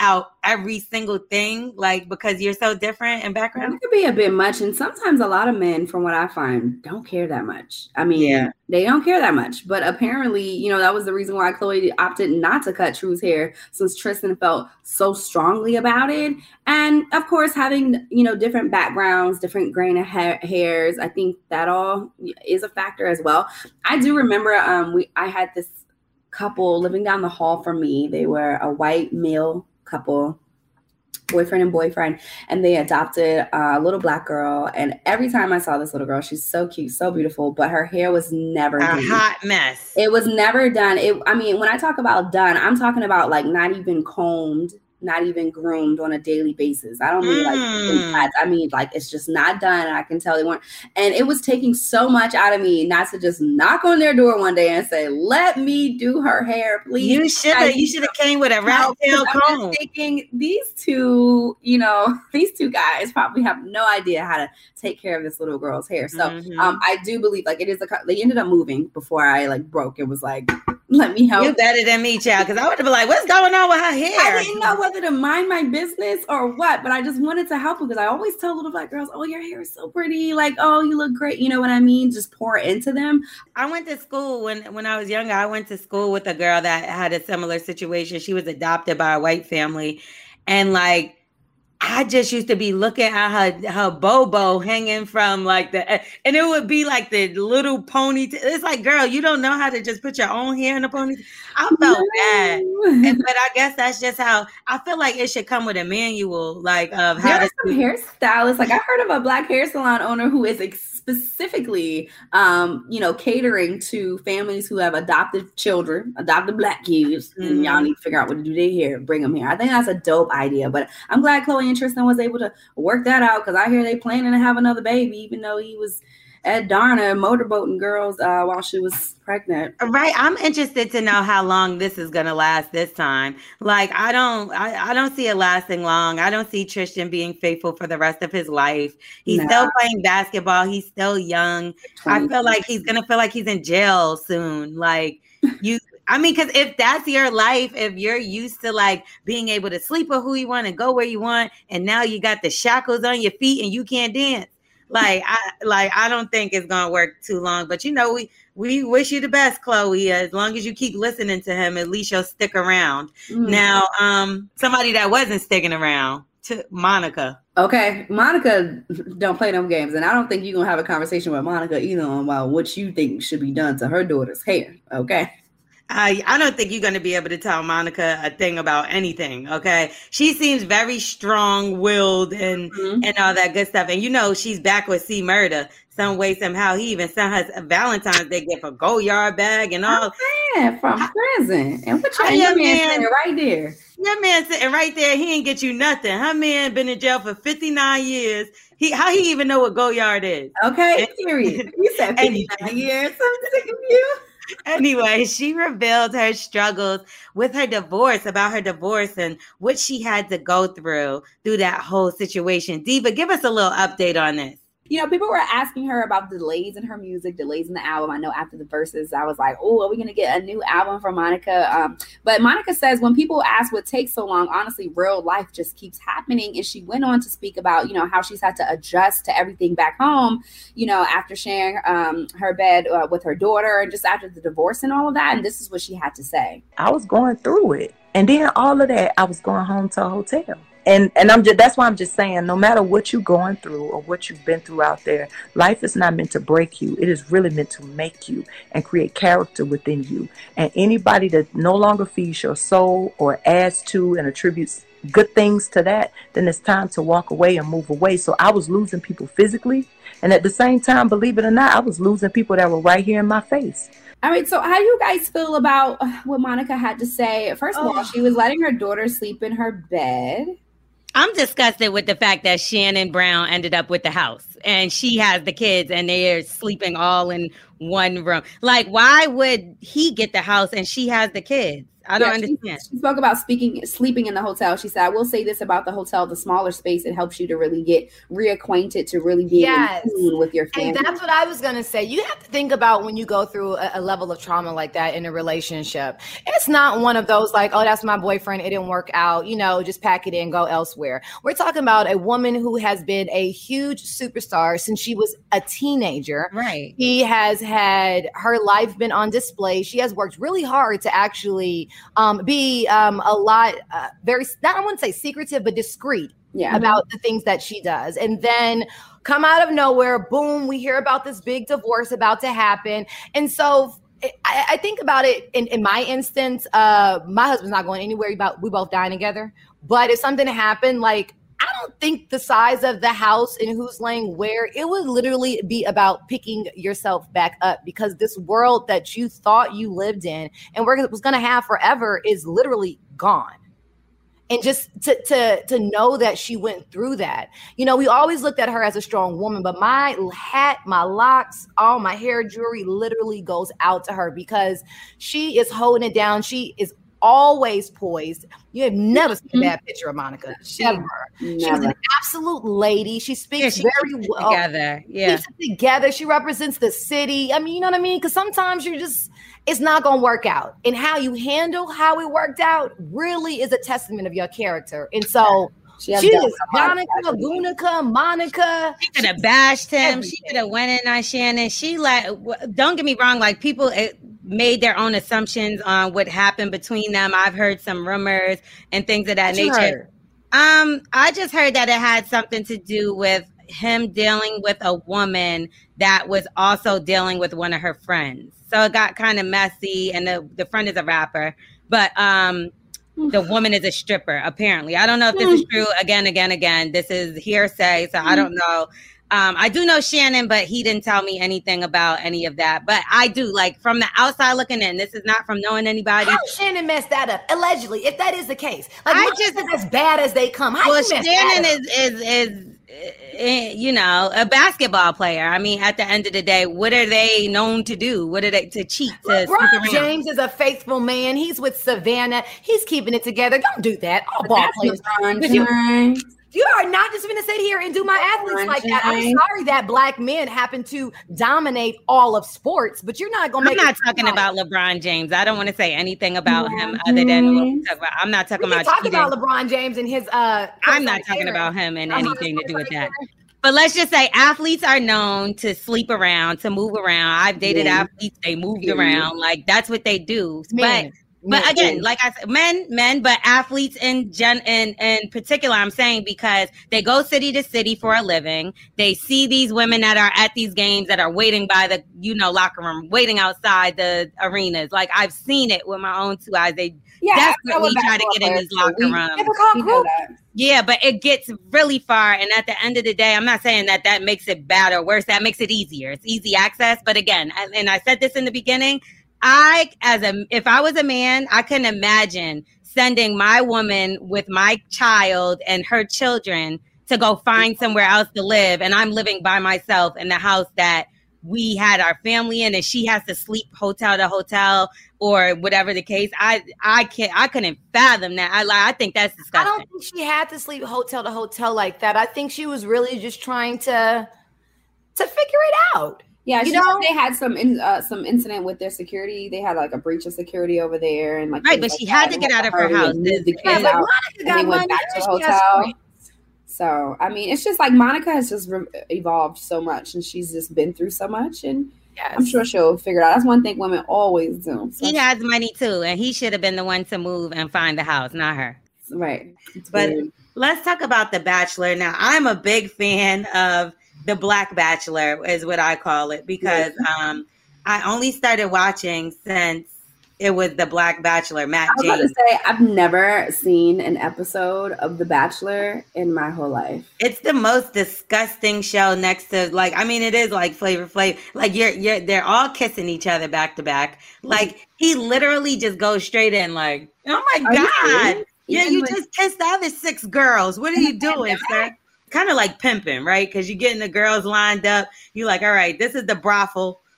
every single thing, like, because you're so different in background? It could be a bit much. And sometimes a lot of men, from what I find, don't care that much. I mean, they don't care that much. But apparently, you know, that was the reason why Khloe opted not to cut True's hair, since Tristan felt so strongly about it. And of course, having, you know, different backgrounds, different grain of hairs, I think that all is a factor as well. I do remember I had this couple living down the hall from me. They were a white male couple, boyfriend and boyfriend, and they adopted a little black girl. And every time I saw this little girl, she's so cute, so beautiful, but her hair was never done. Hot mess. It was never done. I mean, when I talk about done, I'm talking about like not even combed, not even groomed on a daily basis. I don't mean like, I mean like it's just not done. And I can tell they weren't. And it was taking so much out of me not to just knock on their door one day and say, "Let me do her hair, please." You should have came with a rat tail comb. Thinking these two guys probably have no idea how to take care of this little girl's hair. So I do believe like it is they ended up moving before I like broke. It was like, let me help. You're better than me, child, because I would have been like, what's going on with her hair? I didn't know whether to mind my business or what, but I just wanted to help because I always tell little black girls, "Oh, your hair is so pretty. Like, oh, you look great." You know what I mean? Just pour into them. I went to school when I was younger. I went to school with a girl that had a similar situation. She was adopted by a white family. And like, I just used to be looking at her bobo hanging from like and it would be like the little ponytail. It's like, girl, you don't know how to just put your own hair in a ponytail. I felt bad, but I guess that's just how I feel like it should come with a manual, like of how to. Some hairstylists, like I heard of a black hair salon owner who is specifically, catering to families who have adopted children, adopted black kids, and y'all need to figure out what to do their hair, bring them here. I think that's a dope idea, but I'm glad Khloe and Tristan was able to work that out because I hear they planning to have another baby, even though he was at Darna motorboating girls while she was pregnant. Right. I'm interested to know how long this is going to last this time. Like, I don't see it lasting long. I don't see Tristan being faithful for the rest of his life. He's still playing basketball. He's still young. I feel like he's going to feel like he's in jail soon. Like because if that's your life, if you're used to like being able to sleep with who you want and go where you want, and now you got the shackles on your feet and you can't dance, I don't think it's gonna work too long. But we wish you the best, Khloe. As long as you keep listening to him, at least you'll stick around. Now, somebody that wasn't sticking around, to Monica. Okay, Monica don't play them games, and I don't think you're gonna have a conversation with Monica either about what you think should be done to her daughter's hair. Okay. I don't think you're going to be able to tell Monica a thing about anything, okay? She seems very strong-willed and all that good stuff. And she's back with C. Murder some way, somehow. He even sent her a Valentine's Day gift, a Goyard bag and all. From prison. And what your man sitting right there? Your man sitting right there, he ain't get you nothing. Her man been in jail for 59 years. How he even know what Goyard is? Okay, period. You said 59 years. I'm sick of you. Anyway, she revealed her struggles with her divorce, about her divorce and what she had to go through that whole situation. Diva, give us a little update on this. People were asking her about delays in her music, delays in the album. I know after the verses, I was like, "Oh, are we going to get a new album from Monica?" But Monica says when people ask what takes so long, honestly, real life just keeps happening. And she went on to speak about, how she's had to adjust to everything back home, after sharing her bed with her daughter and just after the divorce and all of that. And this is what she had to say. I was going through it. And then all of that, I was going home to a hotel. And that's why I'm just saying, no matter what you're going through or what you've been through out there, life is not meant to break you. It is really meant to make you and create character within you. And anybody that no longer feeds your soul or adds to and attributes good things to that, then it's time to walk away and move away. So I was losing people physically. And at the same time, believe it or not, I was losing people that were right here in my face. All right, so how do you guys feel about what Monica had to say? First of all, she was letting her daughter sleep in her bed. I'm disgusted with the fact that Shannon Brown ended up with the house and she has the kids and they're sleeping all in one room. Like, why would he get the house and she has the kids? I don't understand. She spoke about sleeping in the hotel. She said, I will say this about the hotel, the smaller space, it helps you to really get reacquainted, to really be in tune with your family. And that's what I was going to say. You have to think about when you go through a level of trauma like that in a relationship. It's not one of those like, oh, that's my boyfriend, it didn't work out, just pack it in, go elsewhere. We're talking about a woman who has been a huge superstar since she was a teenager. Right. She has had her life been on display. She has worked really hard to actually be a lot very, not I wouldn't say secretive, but discreet about the things that she does. And then come out of nowhere, boom, we hear about this big divorce about to happen. And so I think about it in my instance, my husband's not going anywhere. We both dying together. But if something happened, like, I don't think the size of the house and who's laying where, it would literally be about picking yourself back up, because this world that you thought you lived in and was going to have forever is literally gone. And just to know that she went through that, we always looked at her as a strong woman, but my hat, my locks, all my hair, jewelry literally goes out to her, because she is holding it down. She is always poised. You have never seen a bad picture of Monica. Never. She's an absolute lady. She speaks very well. Together. Yeah. Keeps it together. She represents the city. I mean, you know what I mean? Because sometimes it's not going to work out. And how you handle how it worked out really is a testament of your character. And so she is Monica. She could have bashed him. Everything. She could have went in on Shannon. Don't get me wrong, like people made their own assumptions on what happened between them. I've heard some rumors and things of that nature. I just heard that it had something to do with him dealing with a woman that was also dealing with one of her friends. So it got kind of messy, and the friend is a rapper, but the woman is a stripper, apparently. I don't know if this is true. Again, this is hearsay, so I don't know. I do know Shannon, but he didn't tell me anything about any of that. But I do, like, from the outside looking in, this is not from knowing anybody. How Shannon messed that up? Allegedly, if that is the case. Like, I just as bad as they come. How Shannon is a basketball player. I mean, at the end of the day, what are they known to do? What are they to cheat? LeBron James is a faithful man. He's with Savannah. He's keeping it together. Don't do that. All ball players. You are not just going to sit here and do my athletes like that. I'm sorry that black men happen to dominate all of sports, but you're not going to make. I'm not talking about LeBron James. I don't want to say anything about him other than what we talk about. I'm not talking about. Talking about LeBron James and his. I'm not talking about him and anything to do with that. But let's just say athletes are known to sleep around, to move around. I've dated athletes; they moved around. Like, that's what they do. But again, like I said, men, but athletes in particular, I'm saying, because they go city to city for a living. They see these women that are at these games that are waiting by the, locker room, waiting outside the arenas. Like, I've seen it with my own two eyes. They desperately try to get in these locker rooms. Yeah, but it gets really far. And at the end of the day, I'm not saying that makes it bad or worse. That makes it easier. It's easy access. But again, and I said this in the beginning, if I was a man, I couldn't imagine sending my woman with my child and her children to go find somewhere else to live. And I'm living by myself in the house that we had our family in, and she has to sleep hotel to hotel or whatever the case. I couldn't fathom that. I think that's disgusting. I don't think she had to sleep hotel to hotel like that. I think she was really just trying to figure it out. Yeah, they had some incident with their security. They had like a breach of security over there, and like but she had to get out of her house. The kids out, and they went back to the hotel. So I mean, it's just like Monica has just evolved so much, and she's just been through so much, and I'm sure she'll figure it out. That's one thing women always do. He has money too, and he should have been the one to move and find the house, not her. Right. But let's talk about The Bachelor now. I'm a big fan of The Black Bachelor, is what I call it, because I only started watching since it was The Black Bachelor, Matt James. I was about to say, I've never seen an episode of The Bachelor in my whole life. It's the most disgusting show next to, like, I mean, it is like Flavor Flav. Like, they're all kissing each other back to back. Like, he literally just goes straight in like, oh my God. You just kissed the other 6 girls. What are you doing, sir? Kind of like pimping, right? Because you're getting the girls lined up. You're like, all right, this is the brothel.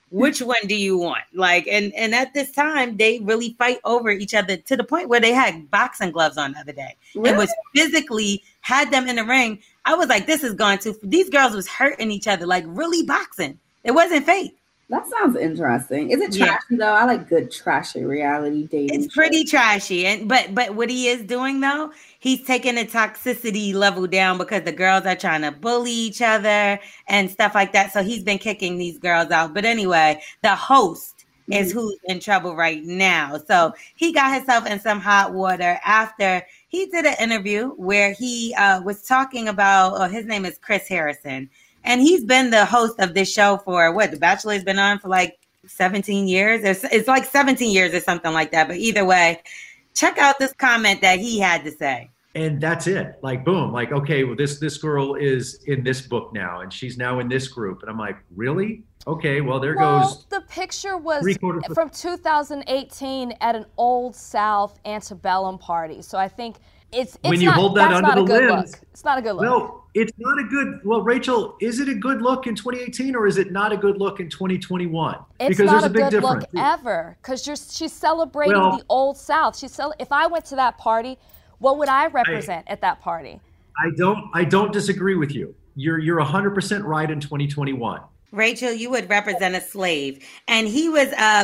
which one do you want? Like, and at this time, they really fight over each other to the point where they had boxing gloves on the other day. Really? And was physically had them in the ring. I was like, this is going to, these girls was hurting each other, like really boxing. It wasn't fake. That sounds interesting. Is it trashy though? I like good trashy reality dating. It's pretty trashy. And but what he is doing though, he's taking the toxicity level down because the girls are trying to bully each other and stuff like that. So he's been kicking these girls out. But anyway, the host is who's in trouble right now. So he got himself in some hot water after he did an interview where he was talking about, his name is Chris Harrison. And he's been the host of this show for The Bachelor's been on for like 17 years. It's like 17 years or something like that. But either way, check out this comment that he had to say. And that's it. Like, boom. Like, okay, well, this girl is in this book now, and she's now in this group. And I'm like, really? Okay, well, there goes. The picture was from 2018 at an Old South antebellum party. So I think it's when you not, hold that under the lens. It's not a good look. No, it's not a good. Well, Rachel, is it a good look in 2018 or is it not a good look in 2021? It's because not there's a big good difference. Look ever because she's celebrating the Old South. If I went to that party, what would I represent at that party? I don't disagree with you. You're 100% right in 2021. Rachel, you would represent a slave. And he was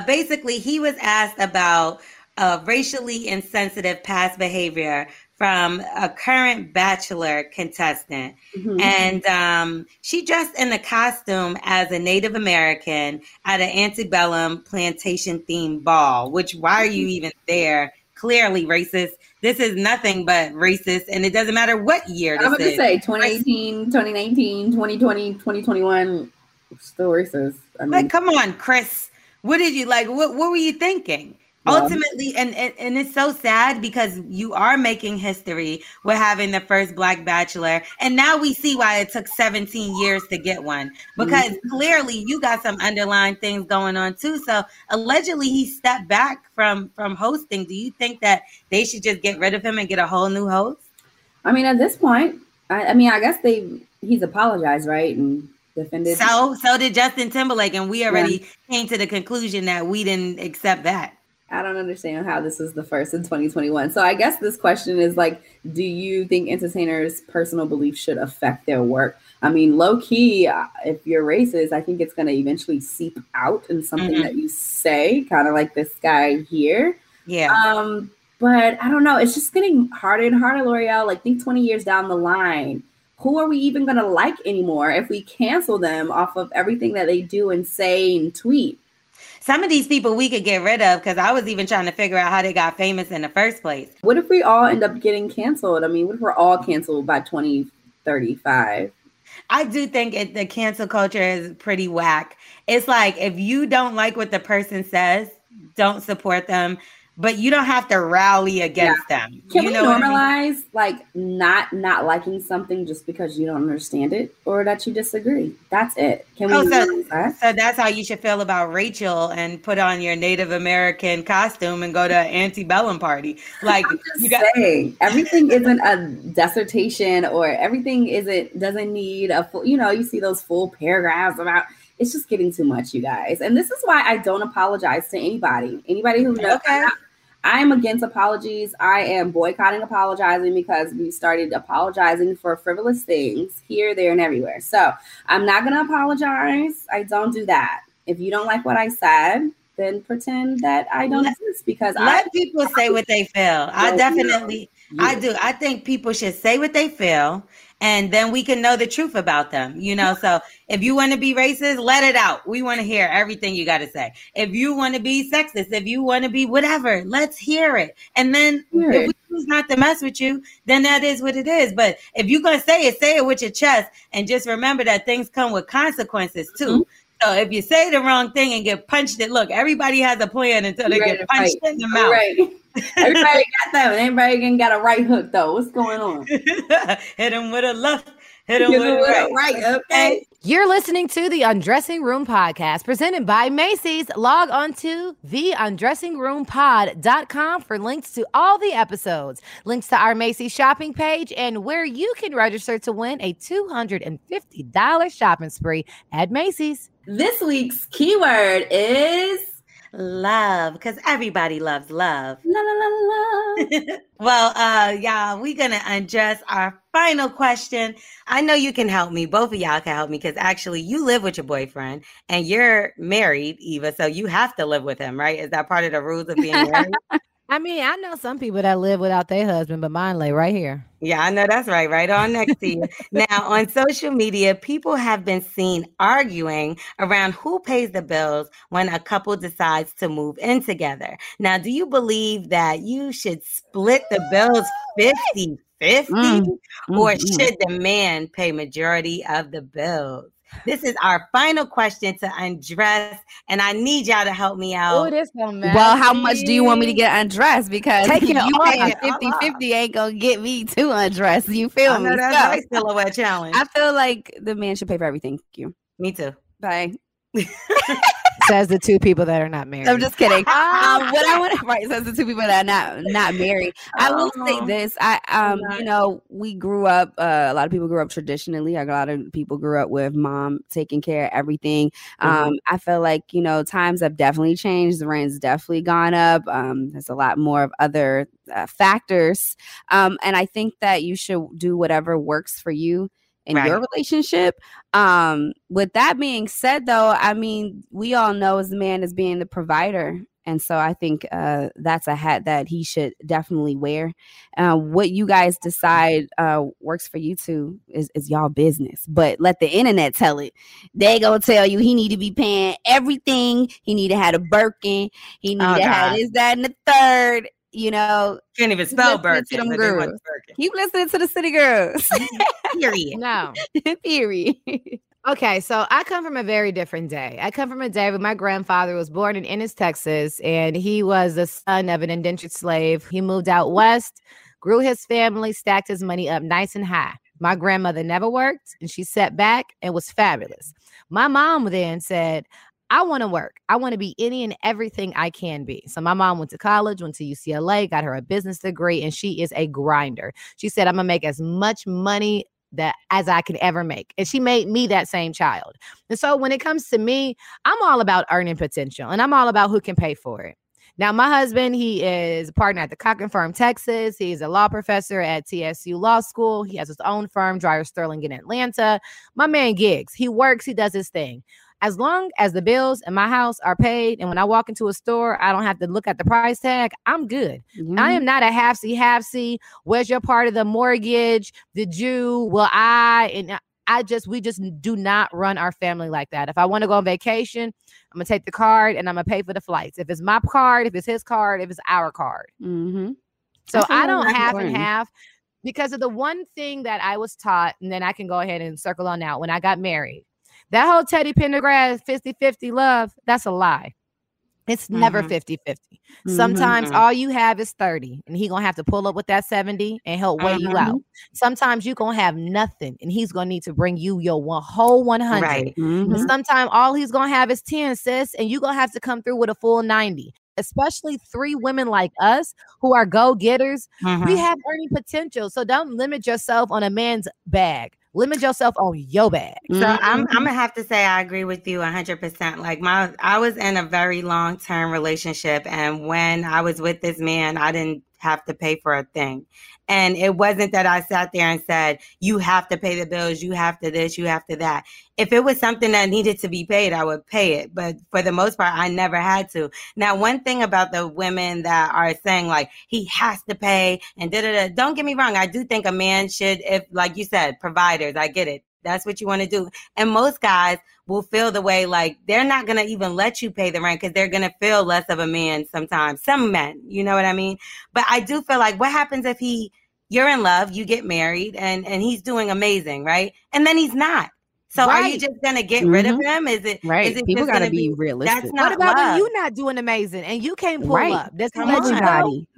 he was asked about racially insensitive past behavior from a current Bachelor contestant. Mm-hmm. And she dressed in a costume as a Native American at an antebellum plantation themed ball, which why are you even there? Clearly racist. This is nothing but racist. And it doesn't matter what year this is. I'm about to say 2018, 2019, 2020, 2021, still racist. I mean, like, come on, Chris. What did you like? What were you thinking? Ultimately, and it's so sad because you are making history with having the first Black Bachelor. And now we see why it took 17 years to get one, because clearly you got some underlying things going on too. So allegedly he stepped back from hosting. Do you think that they should just get rid of him and get a whole new host? I mean, at this point, I guess he's apologized, right? And defended. So did Justin Timberlake. And we already came to the conclusion that we didn't accept that. I don't understand how this is the first in 2021. So I guess this question is like, do you think entertainers' personal beliefs should affect their work? I mean, low key, if you're racist, I think it's going to eventually seep out in something that you say, kind of like this guy here. Yeah. But I don't know. It's just getting harder and harder, L'Oreal. Like, think 20 years down the line, who are we even going to like anymore if we cancel them off of everything that they do and say and tweet? Some of these people we could get rid of, because I was even trying to figure out how they got famous in the first place. What if we all end up getting canceled? I mean, what if we're all canceled by 2035? I do think the cancel culture is pretty whack. It's like, if you don't like what the person says, don't support them. But you don't have to rally against them. Can we normalize like not liking something just because you don't understand it or that you disagree? That's it. Can we normalize that? So that's how you should feel about Rachel and put on your Native American costume and go to an antebellum party. Like, saying, everything isn't a dissertation or everything doesn't need a full, you see those full paragraphs about. It's just getting too much, you guys. And this is why I don't apologize to anybody. Anybody who knows. Okay. I am against apologies. I am boycotting apologizing because we started apologizing for frivolous things here, there, and everywhere. So I'm not going to apologize. I don't do that. If you don't like what I said, then pretend that I don't exist, because let people say what they feel. I do. I think people should say what they feel, and then we can know the truth about them, So if you want to be racist, let it out. We want to hear everything you got to say. If you want to be sexist, if you want to be whatever, let's hear it. And then if we choose not to mess with you, then that is what it is. But if you're going to say it with your chest, and just remember that things come with consequences too. Mm-hmm. So if you say the wrong thing and get punched, look, everybody has a plan until they get punched in the mouth. Right. Everybody got that. Everybody got a right hook though. What's going on? Hit him with a left. Hit him with it right. Okay. You're listening to the Undressing Room podcast presented by Macy's. Log on to theundressingroompod.com for links to all the episodes, links to our Macy's shopping page, and where you can register to win a $250 shopping spree at Macy's. This week's keyword is love, because everybody loves love. La, la, la, la. Well, y'all, we're going to undress our final question. I know you can help me. Both of y'all can help me, because actually you live with your boyfriend and you're married, Eva, so you have to live with him, right? Is that part of the rules of being married? I mean, I know some people that live without their husband, but mine lay right here. Yeah, I know that's right on next to you. Now, on social media, people have been seen arguing around who pays the bills when a couple decides to move in together. Now, do you believe that you should split the bills 50-50, or should the man pay majority of the bills? This is our final question to undress, and I need y'all to help me out. Oh, this don't matter. Well, how much do you want me to get undressed? Because you paying 50-50 ain't gonna get me to undress. You feel me? That's right, silhouette challenge. I feel like the man should pay for everything. Thank you. Me too. Bye. Says the two people that are not married. I'm just kidding. What I want to says the two people that are not married. I will say this. You know, we grew up. A lot of people grew up traditionally. A lot of people grew up with mom taking care of everything. I feel like, you know, times have definitely changed. The rent's definitely gone up. There's a lot more of other factors, and I think that you should do whatever works for you in your relationship. With that being said, though, I mean, we all know as a man as being the provider. And so I think that's a hat that he should definitely wear. What you guys decide works for you two is y'all business. But let the internet tell it. They gonna tell you he need to be paying everything. He need to have a Birkin. He need to have this, that, and the third. You know, can't even spell Birkin. You listening to the City Girls. Period. No. Period. Okay, so I come from a very different day. I come from a day where my grandfather was born in Ennis, Texas, and he was the son of an indentured slave. He moved out west, grew his family, stacked his money up nice and high. My grandmother never worked, and she sat back and was fabulous. My mom then said, I want to work. I want to be any and everything I can be. So my mom went to college, went to UCLA, got her a business degree, and she is a grinder. She said, I'm going to make as much money as I can ever make. And she made me that same child. And so when it comes to me, I'm all about earning potential, and I'm all about who can pay for it. Now, my husband, he is a partner at the Cochran Firm, Texas. He's a law professor at TSU Law School. He has his own firm, Dreyer Sterling, in Atlanta. My man gigs. He works. He does his thing. As long as the bills in my house are paid, and when I walk into a store, I don't have to look at the price tag, I'm good. I am not a half-see. Where's your part of the mortgage? Did you? Well, we just do not run our family like that. If I want to go on vacation, I'm going to take the card and I'm going to pay for the flights. If it's my card, if it's his card, if it's our card. So I don't half and half, because of the one thing that I was taught, and then I can go ahead and circle on out. When I got married, that whole Teddy Pendergrass 50-50 love, that's a lie. It's never 50-50. Sometimes all you have is 30, and he's going to have to pull up with that 70 and help weigh you out. Sometimes you're going to have nothing, and he's going to need to bring you your whole 100. Right. And sometimes all he's going to have is 10, sis, and you're going to have to come through with a full 90. Especially 3 women like us who are go-getters, we have earning potential. So don't limit yourself on a man's bag. Limit yourself on your bag. So I'm gonna have to say I agree with you 100%. Like I was in a very long-term relationship, and when I was with this man, I didn't have to pay for a thing. And it wasn't that I sat there and said, you have to pay the bills, you have to this, you have to that. If it was something that needed to be paid, I would pay it. But for the most part, I never had to. Now, one thing about the women that are saying like, he has to pay and da-da-da, don't get me wrong. I do think a man should, if like you said, providers, I get it. That's what you want to do. And most guys will feel the way like they're not going to even let you pay the rent because they're going to feel less of a man sometimes. Some men, you know what I mean? But I do feel like what happens if you're in love, you get married and he's doing amazing, right? And then he's not. So are you just going to get rid of him? Is it right? Is it people got to be realistic. That's not what about love. when you're not doing amazing and you can't pull up? That's everybody.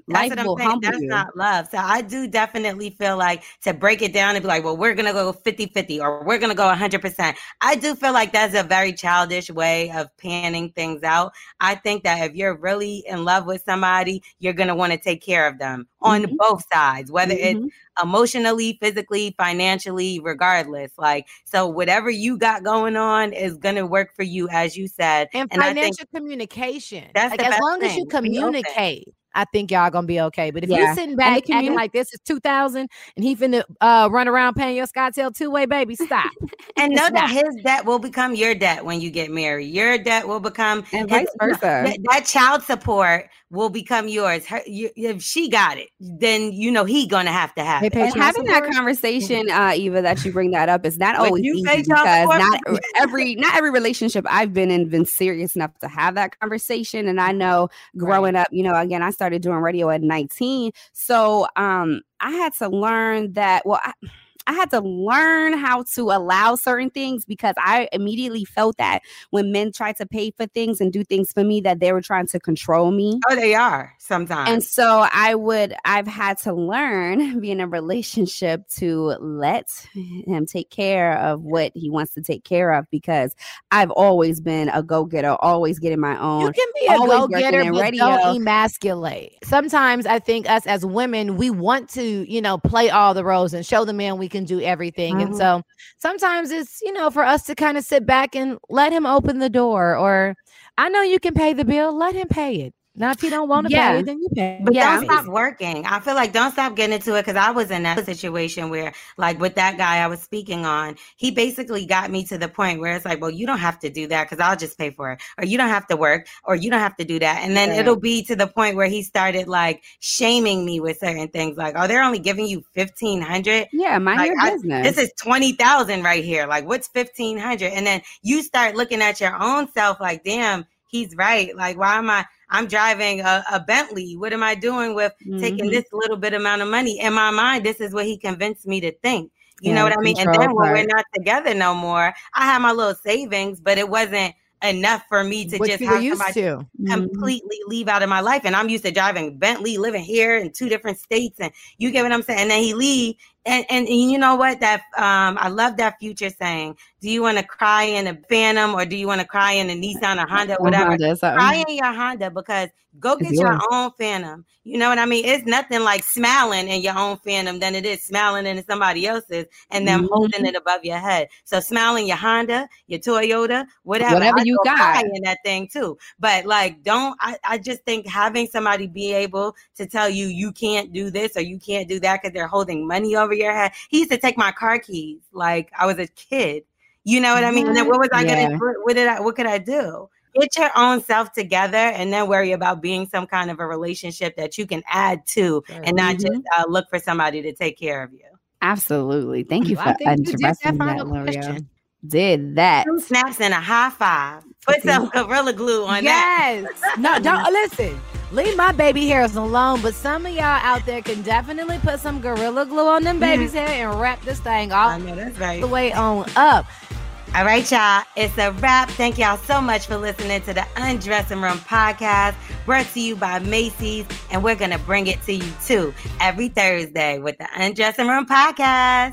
That's what I'm saying. That's not love. So I do definitely feel like to break it down and be like, well, we're going to go 50-50 or we're going to go 100%. I do feel like that's a very childish way of panning things out. I think that if you're really in love with somebody, you're going to want to take care of them on both sides, whether it's emotionally, physically, financially, regardless. Like, so whatever you got going on is going to work for you, as you said. And financial communication. That's like, as long as you communicate, I think y'all gonna be okay. But if you're sitting back acting like this is 2000 and he finna run around paying your SkyTel two-way, baby, stop. And know that his debt will become your debt when you get married. Your debt will become and vice versa. That child support will become yours. If she got it, then you know he gonna have to have it. And having that conversation, Eva, that you bring that up is not always easy because not every relationship I've been in been serious enough to have that conversation. And I know growing up, you know, again, I started doing radio at 19, so I had to learn that. Well, I had to learn how to allow certain things because I immediately felt that when men tried to pay for things and do things for me, that they were trying to control me. Oh, they are sometimes. And so I've had to learn, be in a relationship, to let him take care of what he wants to take care of, because I've always been a go-getter, always getting my own. You can be a go-getter, but don't emasculate. Sometimes I think us as women, we want to, you know, play all the roles and show the man we can do everything. And so sometimes it's, you know, for us to kind of sit back and let him open the door, or I know you can pay the bill, let him pay it. Now, if you don't want to pay it, then you pay. But don't stop working. I feel like don't stop getting into it, because I was in that situation where, like with that guy I was speaking on, he basically got me to the point where it's like, well, you don't have to do that because I'll just pay for it. Or you don't have to work, or you don't have to do that. And then it'll be to the point where he started like shaming me with certain things. Like, oh, they're only giving you $1,500. Yeah, mind your business. This is $20,000 right here. Like, what's $1,500? And then you start looking at your own self like, damn, he's right. Like, why am I'm driving a Bentley. What am I doing with taking this little bit amount of money? In my mind, this is what he convinced me to think. You know what I mean? And then when we're not together no more, I had my little savings, but it wasn't enough for me to just have somebody completely leave out of my life. And I'm used to driving Bentley, living here in 2 different states. And you get what I'm saying? And then he leave. And you know what? That I love that Future saying, do you want to cry in a Phantom, or do you want to cry in a Nissan or Honda, whatever? Cry in your Honda, because go get your own Phantom. You know what I mean? It's nothing like smiling in your own Phantom than it is smiling in somebody else's and them holding it above your head. So smiling your Honda, your Toyota, whatever you got, cry in that thing too. But like, I just think having somebody be able to tell you, you can't do this or you can't do that because they're holding money over your head. He used to take my car keys like I was a kid. You know what I mean? And then what was I going to do? What could I do? Get your own self together and then worry about being some kind of a relationship that you can add to and not just look for somebody to take care of you. Absolutely. Thank you for addressing that, L'Oreal. Did that. 2 snaps and a high five. Put some Gorilla Glue on that. Yes. No, don't listen. Leave my baby hairs alone, but some of y'all out there can definitely put some Gorilla Glue on them babies' hair and wrap this thing off the way on up. All right, y'all. It's a wrap. Thank y'all so much for listening to the Undressing Room podcast, brought to you by Macy's, and we're going to bring it to you too every Thursday with the Undressing Room podcast.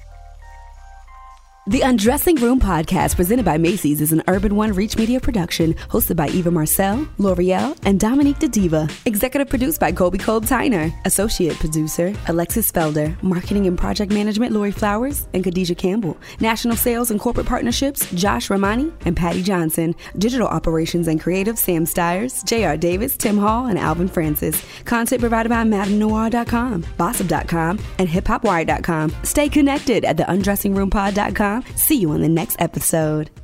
The Undressing Room podcast, presented by Macy's, is an Urban One Reach Media production, hosted by Eva Marcel, L'Oreal, and Dominique the Diva. Executive produced by Colby Kolb-Tyner. Associate producer, Alexis Felder. Marketing and project management, Lori Flowers and Khadijah Campbell. National sales and corporate partnerships, Josh Ramani and Patty Johnson. Digital operations and creative, Sam Stiers, J.R. Davis, Tim Hall, and Alvin Francis. Content provided by MadameNoir.com, Bossip.com, and HipHopWire.com. Stay connected at theundressingroompod.com. See you on the next episode.